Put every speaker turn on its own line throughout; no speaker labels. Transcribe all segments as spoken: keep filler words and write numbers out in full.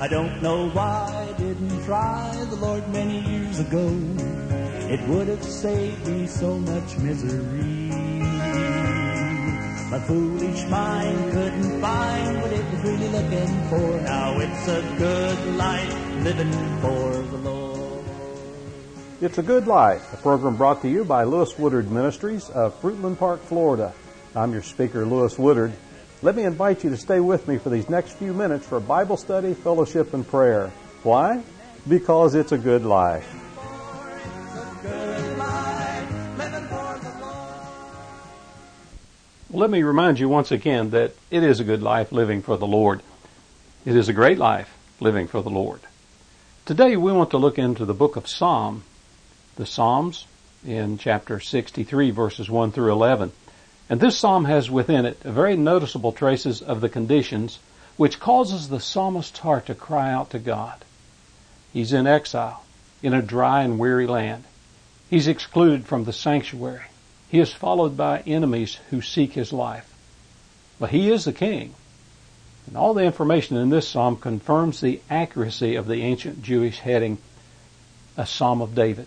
I don't know why I didn't try the Lord many years ago. It would have saved me so much misery. My foolish mind couldn't find what it was really looking for. Now it's a good life living for the Lord.
It's a Good Life, a program brought to you by Lewis Woodard Ministries of Fruitland Park, Florida. I'm your speaker, Lewis Woodard. Let me invite you to stay with me for these next few minutes for Bible study, fellowship, and prayer. Why? Because it's a good life. Let me remind you once again that it is a good life living for the Lord. It is a great life living for the Lord. Today we want to look into the book of Psalm, the Psalms in chapter sixty-three, verses one through eleven. And this psalm has within it very noticeable traces of the conditions which causes the psalmist's heart to cry out to God. He's in exile, in a dry and weary land. He's excluded from the sanctuary. He is followed by enemies who seek his life. But he is the king. And all the information in this psalm confirms the accuracy of the ancient Jewish heading, a Psalm of David.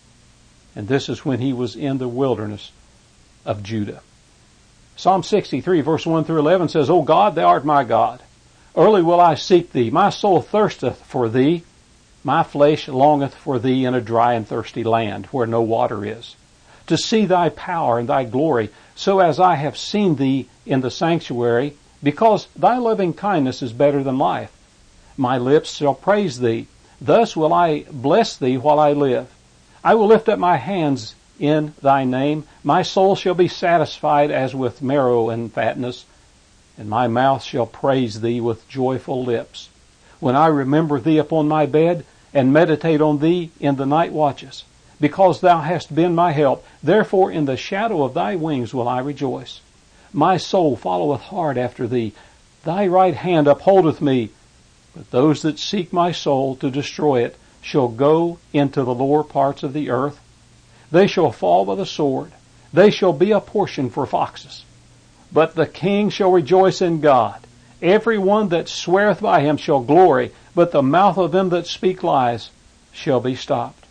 And this is when he was in the wilderness of Judah. Psalm sixty-three, verse one through eleven says, O God, thou art my God. Early will I seek thee. My soul thirsteth for thee. My flesh longeth for thee in a dry and thirsty land where no water is, to see thy power and thy glory, so as I have seen thee in the sanctuary, because thy loving kindness is better than life. My lips shall praise thee. Thus will I bless thee while I live. I will lift up my hands in thy name. My soul shall be satisfied as with marrow and fatness, and my mouth shall praise thee with joyful lips. When I remember thee upon my bed, and meditate on thee in the night watches, because thou hast been my help, therefore in the shadow of thy wings will I rejoice. My soul followeth hard after thee. Thy right hand upholdeth me. But those that seek my soul to destroy it shall go into the lower parts of the earth. They shall fall by the sword. They shall be a portion for foxes. But the king shall rejoice in God. Every one that sweareth by him shall glory, but the mouth of them that speak lies shall be stopped.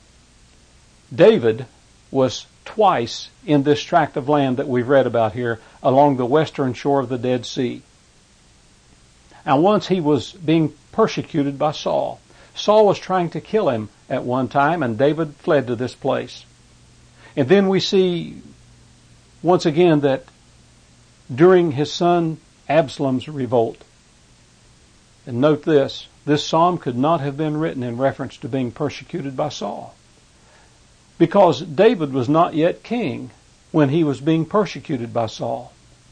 David was twice in this tract of land that we've read about here along the western shore of the Dead Sea. And once he was being persecuted by Saul. Saul was trying to kill him at one time, and David fled to this place. And then we see once again that during his son Absalom's revolt, and note this, this psalm could not have been written in reference to being persecuted by Saul, because David was not yet king when he was being persecuted by Saul.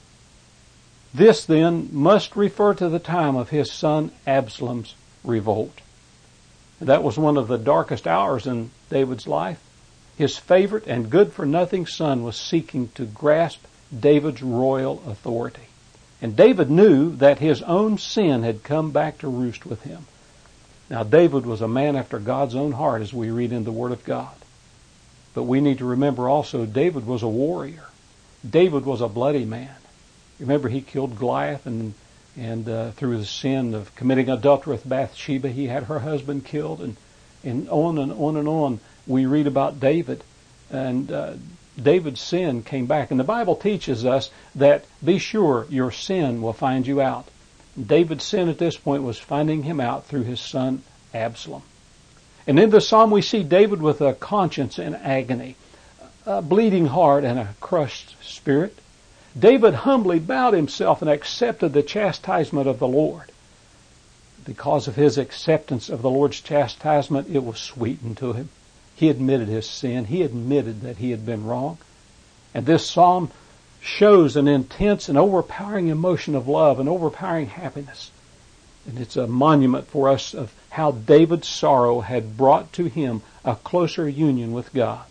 This then must refer to the time of his son Absalom's revolt. That was one of the darkest hours in David's life. His favorite and good-for-nothing son was seeking to grasp David's royal authority. And David knew that his own sin had come back to roost with him. Now, David was a man after God's own heart, as we read in the Word of God. But we need to remember also, David was a warrior. David was a bloody man. Remember, he killed Goliath, and and uh, through the sin of committing adultery with Bathsheba, he had her husband killed, and, and on and on and on we read about David. And uh, David's sin came back. And the Bible teaches us that be sure your sin will find you out. David's sin at this point was finding him out through his son Absalom. And in the psalm we see David with a conscience in agony, a bleeding heart and a crushed spirit. David humbly bowed himself and accepted the chastisement of the Lord. Because of his acceptance of the Lord's chastisement, it was sweetened to him. He admitted his sin. He admitted that he had been wrong. And this psalm shows an intense and overpowering emotion of love and overpowering happiness. And it's a monument for us of how David's sorrow had brought to him a closer union with God,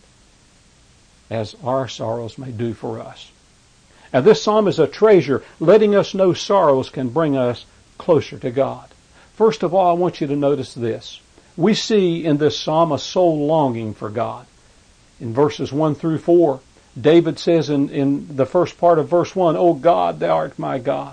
as our sorrows may do for us. Now, this psalm is a treasure, letting us know sorrows can bring us closer to God. First of all, I want you to notice this. We see in this psalm a soul longing for God. In verses one through four, David says in, in the first part of verse one, O God, thou art my God.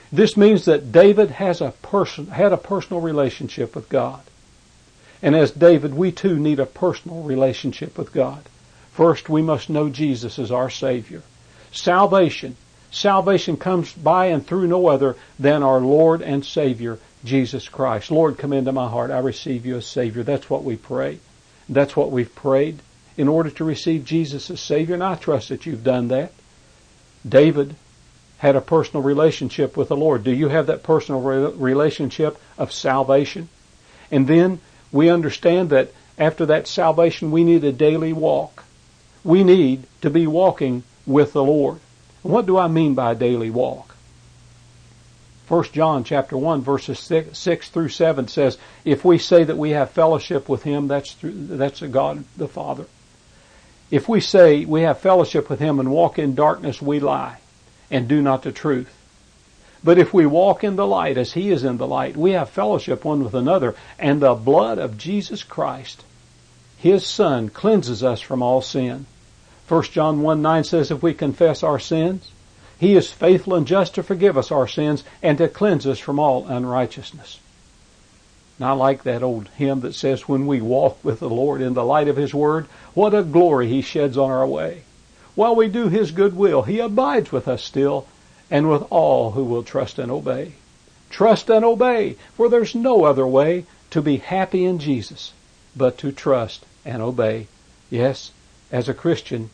This means that David has a person, had a personal relationship with God. And as David, we too need a personal relationship with God. First, we must know Jesus as our Savior. Salvation. Salvation comes by and through no other than our Lord and Savior, Jesus Christ. Lord, come into my heart. I receive you as Savior. That's what we pray. That's what we've prayed in order to receive Jesus as Savior. And I trust that you've done that. David had a personal relationship with the Lord. Do you have that personal re- relationship of salvation? And then we understand that after that salvation, we need a daily walk. We need to be walking with the Lord. And what do I mean by a daily walk? First John chapter one, verses six, six through seven says, if we say that we have fellowship with Him, that's through, that's a God the Father. If we say we have fellowship with Him and walk in darkness, we lie and do not the truth. But if we walk in the light as He is in the light, we have fellowship one with another, and the blood of Jesus Christ, His Son, cleanses us from all sin. First John one nine says, if we confess our sins, He is faithful and just to forgive us our sins and to cleanse us from all unrighteousness. And I like that old hymn that says, when we walk with the Lord in the light of His Word, what a glory He sheds on our way. While we do His good will, He abides with us still, and with all who will trust and obey. Trust and obey, for there's no other way to be happy in Jesus but to trust and obey. Yes, as a Christian,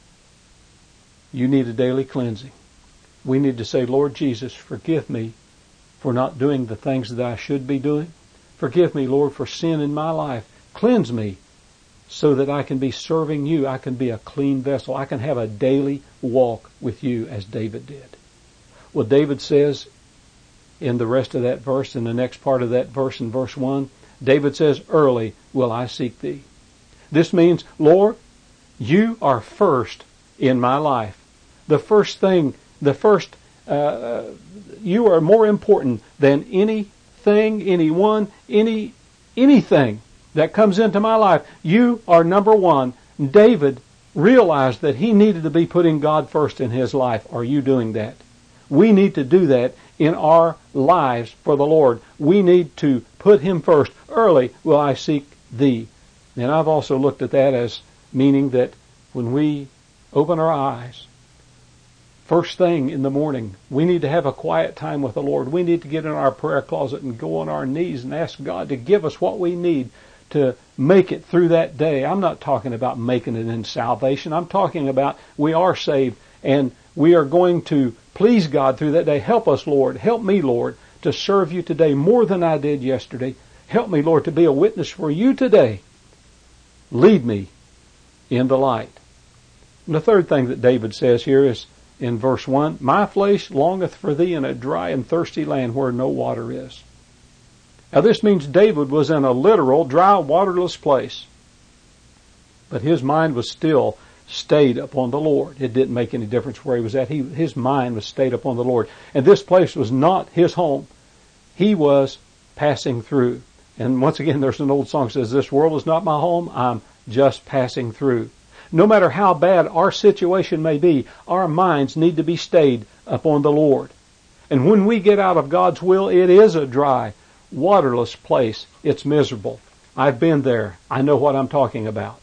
you need a daily cleansing. We need to say, Lord Jesus, forgive me for not doing the things that I should be doing. Forgive me, Lord, for sin in my life. Cleanse me so that I can be serving you. I can be a clean vessel. I can have a daily walk with you as David did. Well, David says in the rest of that verse, in the next part of that verse, in verse one, David says, early will I seek thee. This means, Lord, you are first in my life. The first thing, the first, uh, you are more important than anything, anyone, any, anything that comes into my life. You are number one. David realized that he needed to be putting God first in his life. Are you doing that? We need to do that in our lives for the Lord. We need to put Him first. Early will I seek thee. And I've also looked at that as meaning that when we open our eyes, first thing in the morning, we need to have a quiet time with the Lord. We need to get in our prayer closet and go on our knees and ask God to give us what we need to make it through that day. I'm not talking about making it in salvation. I'm talking about we are saved and we are going to please God through that day. Help us, Lord. Help me, Lord, to serve you today more than I did yesterday. Help me, Lord, to be a witness for you today. Lead me in the light. And the third thing that David says here is in verse one, my flesh longeth for thee in a dry and thirsty land where no water is. Now this means David was in a literal, dry, waterless place. But his mind was still stayed upon the Lord. It didn't make any difference where he was at. He, his mind was stayed upon the Lord. And this place was not his home. He was passing through. And once again, there's an old song that says, this world is not my home. I'm just passing through. No matter how bad our situation may be, our minds need to be stayed upon the Lord. And when we get out of God's will, it is a dry, waterless place. It's miserable. I've been there. I know what I'm talking about.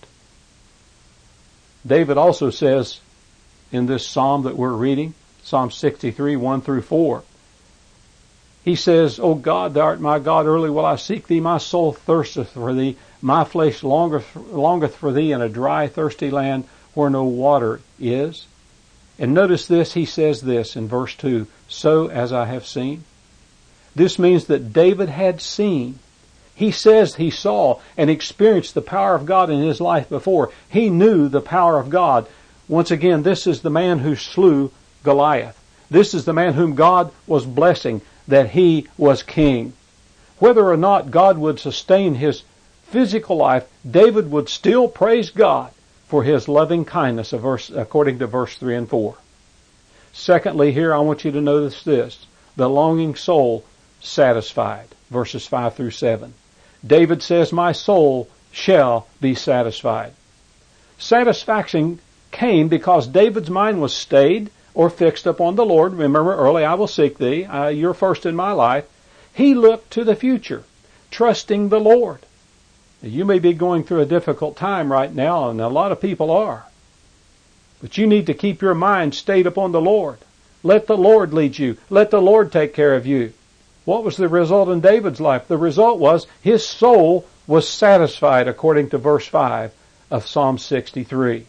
David also says in this psalm that we're reading, Psalm sixty-three, one through four, he says, O God, thou art my God, early will I seek thee, my soul thirsteth for thee, my flesh longeth, longeth for thee in a dry, thirsty land where no water is. And notice this, he says this in verse two, so as I have seen. This means that David had seen. He says he saw and experienced the power of God in his life before. He knew the power of God. Once again, this is the man who slew Goliath. This is the man whom God was blessing, that he was king. Whether or not God would sustain his physical life, David would still praise God for his loving kindness, according to verse three and four. Secondly, here I want you to notice this, the longing soul satisfied, verses five through seven. David says, my soul shall be satisfied. Satisfaction came because David's mind was stayed or fixed upon the Lord. Remember, early I will seek thee. Uh, you're first in my life. He looked to the future, trusting the Lord. You may be going through a difficult time right now, and a lot of people are. But you need to keep your mind stayed upon the Lord. Let the Lord lead you. Let the Lord take care of you. What was the result in David's life? The result was his soul was satisfied, according to verse five of Psalm sixty-three.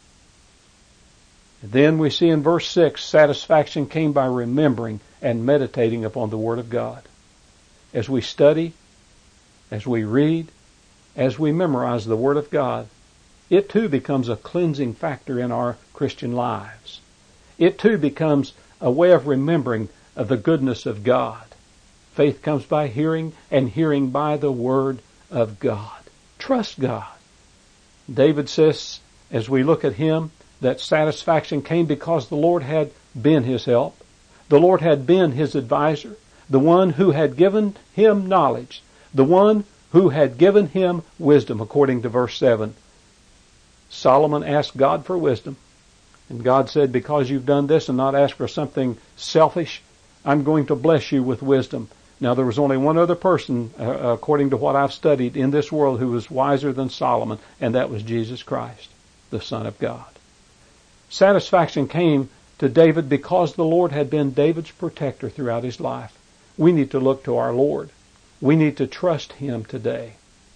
And then we see in verse six, satisfaction came by remembering and meditating upon the Word of God. As we study, as we read, as we memorize the Word of God, it too becomes a cleansing factor in our Christian lives. It too becomes a way of remembering of the goodness of God. Faith comes by hearing, and hearing by the Word of God. Trust God. David says, as we look at him, that satisfaction came because the Lord had been his help. The Lord had been his advisor, the one who had given him knowledge, the one who had given him wisdom, according to verse seven. Solomon asked God for wisdom, and God said, because you've done this and not asked for something selfish, I'm going to bless you with wisdom. Now, there was only one other person, uh, according to what I've studied, in this world who was wiser than Solomon, and that was Jesus Christ, the Son of God. Satisfaction came to David because the Lord had been David's protector throughout his life. We need to look to our Lord. We need to trust Him today.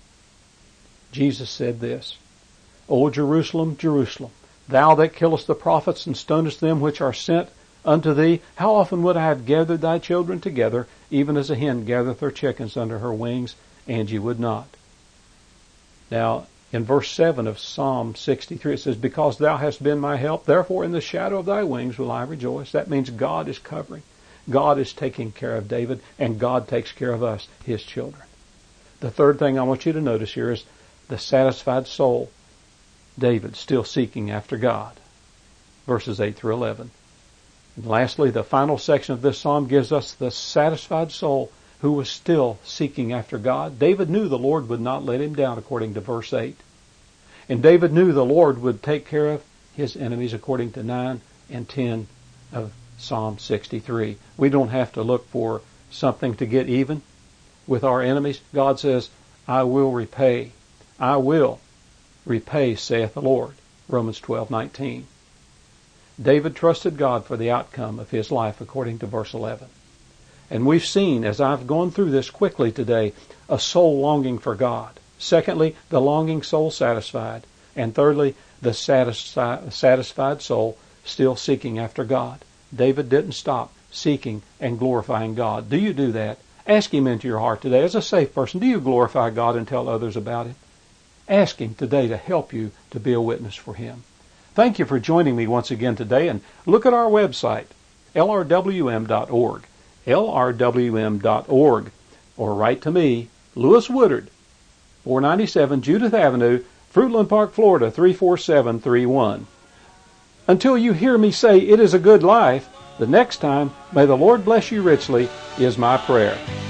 Jesus said this, O Jerusalem, Jerusalem, thou that killest the prophets and stonest them which are sent unto thee, how often would I have gathered thy children together, even as a hen gathereth her chickens under her wings, and ye would not. Now, in verse seven of Psalm sixty-three, it says, because thou hast been my help, therefore in the shadow of thy wings will I rejoice. That means God is covering. God is taking care of David, and God takes care of us, His children. The third thing I want you to notice here is the satisfied soul. David still seeking after God. Verses eight through eleven. And lastly, the final section of this psalm gives us the satisfied soul who was still seeking after God. David knew the Lord would not let him down, according to verse eight. And David knew the Lord would take care of his enemies, according to nine and ten of Psalm sixty-three. We don't have to look for something to get even with our enemies. God says, I will repay. I will repay, saith the Lord. Romans twelve nineteen. David trusted God for the outcome of his life, according to verse eleven. And we've seen, as I've gone through this quickly today, a soul longing for God. Secondly, the longing soul satisfied. And thirdly, the satisfi- satisfied soul still seeking after God. David didn't stop seeking and glorifying God. Do you do that? Ask Him into your heart today. As a safe person, do you glorify God and tell others about Him? Ask Him today to help you to be a witness for Him. Thank you for joining me once again today, and look at our website, L R W M dot org, L R W M dot org, or write to me, Lewis Woodard, four ninety-seven Judith Avenue, Fruitland Park, Florida, three four seven three one. Until you hear me say it is a good life, the next time, may the Lord bless you richly, is my prayer.